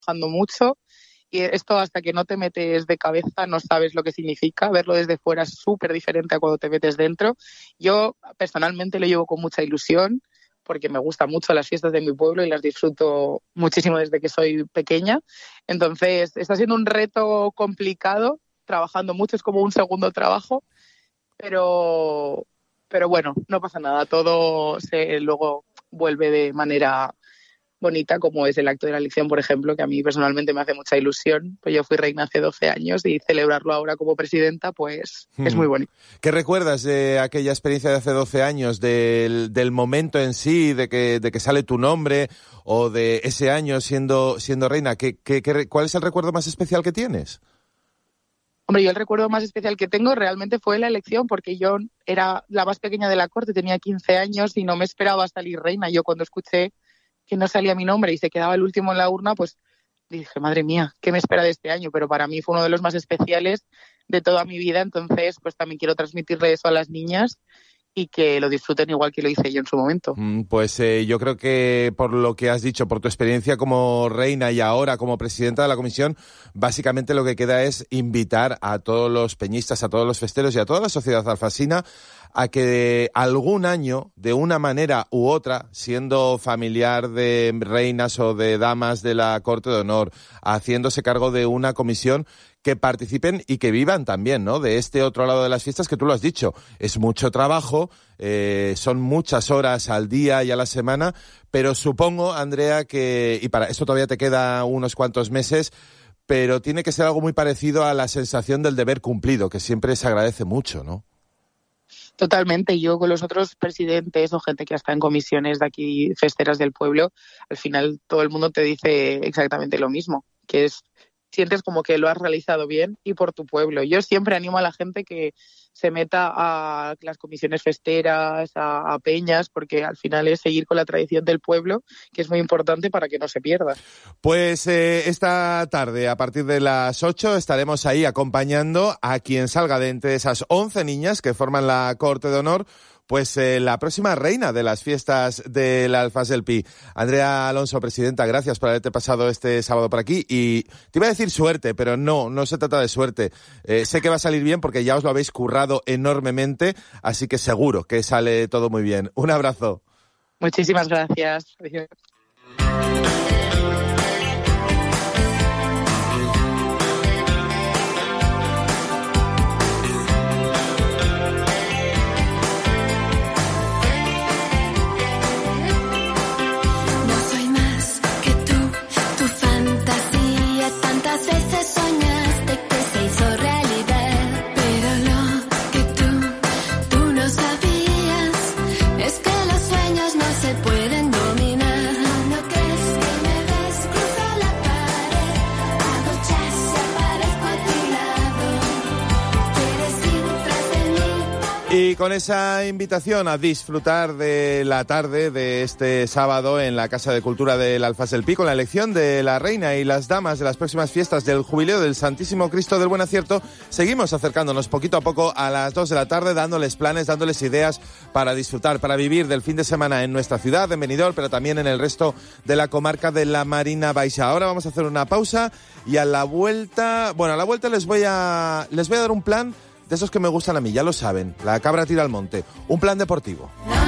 trabajando mucho. Y esto, hasta que no te metes de cabeza, no sabes lo que significa. Verlo desde fuera es súper diferente a cuando te metes dentro. Yo personalmente lo llevo con mucha ilusión porque me gustan mucho las fiestas de mi pueblo y las disfruto muchísimo desde que soy pequeña. Entonces, está siendo un reto complicado, trabajando mucho, es como un segundo trabajo, pero bueno, no pasa nada. Todo luego vuelve de manera bonita, como es el acto de la elección, por ejemplo, que a mí personalmente me hace mucha ilusión. Pues yo fui reina hace 12 años y celebrarlo ahora como presidenta, pues es muy bonito. ¿Qué recuerdas de aquella experiencia de hace 12 años, del momento en sí, de que sale tu nombre, o de ese año siendo reina? ¿Cuál es el recuerdo más especial que tienes? Hombre, yo el recuerdo más especial que tengo realmente fue la elección, porque yo era la más pequeña de la corte, tenía 15 años y no me esperaba salir reina. Yo cuando escuché que no salía mi nombre y se quedaba el último en la urna, pues dije, madre mía, ¿qué me espera de este año? Pero para mí fue uno de los más especiales de toda mi vida, entonces pues también quiero transmitirle eso a las niñas y que lo disfruten igual que lo hice yo en su momento. Pues yo creo que por lo que has dicho, por tu experiencia como reina y ahora como presidenta de la comisión, básicamente lo que queda es invitar a todos los peñistas, a todos los festeros y a toda la sociedad alfasina a que algún año, de una manera u otra, siendo familiar de reinas o de damas de la Corte de Honor, haciéndose cargo de una comisión, que participen y que vivan también, ¿no?, de este otro lado de las fiestas, que tú lo has dicho, es mucho trabajo, son muchas horas al día y a la semana, pero supongo, Andrea, y para eso todavía te queda unos cuantos meses, pero tiene que ser algo muy parecido a la sensación del deber cumplido, que siempre se agradece mucho, ¿no? Totalmente. Yo con los otros presidentes o gente que está en comisiones de aquí, festeras del pueblo, al final todo el mundo te dice exactamente lo mismo, que es, sientes como que lo has realizado bien y por tu pueblo. Yo siempre animo a la gente que se meta a las comisiones festeras, a peñas, porque al final es seguir con la tradición del pueblo, que es muy importante para que no se pierda. Pues esta tarde, a partir de las 8, estaremos ahí acompañando a quien salga de entre esas 11 niñas que forman la Corte de Honor, pues la próxima reina de las fiestas del Alfás del Pi. Andrea Alonso, presidenta, gracias por haberte pasado este sábado por aquí. Y te iba a decir suerte, pero no se trata de suerte. Sé que va a salir bien porque ya os lo habéis currado enormemente, así que seguro que sale todo muy bien. Un abrazo. Muchísimas gracias. Adiós. Y con esa invitación a disfrutar de la tarde de este sábado en la Casa de Cultura del Alfás del Pi, con la elección de la reina y las damas de las próximas fiestas del Jubileo del Santísimo Cristo del Buen Acierto, seguimos acercándonos poquito a poco a las 2 de la tarde, dándoles planes, dándoles ideas para disfrutar, para vivir del fin de semana en nuestra ciudad, en Benidorm, pero también en el resto de la comarca de la Marina Baixa. Ahora vamos a hacer una pausa y a la vuelta les voy a dar un plan de esos que me gustan a mí, ya lo saben, la cabra tira al monte, un plan deportivo.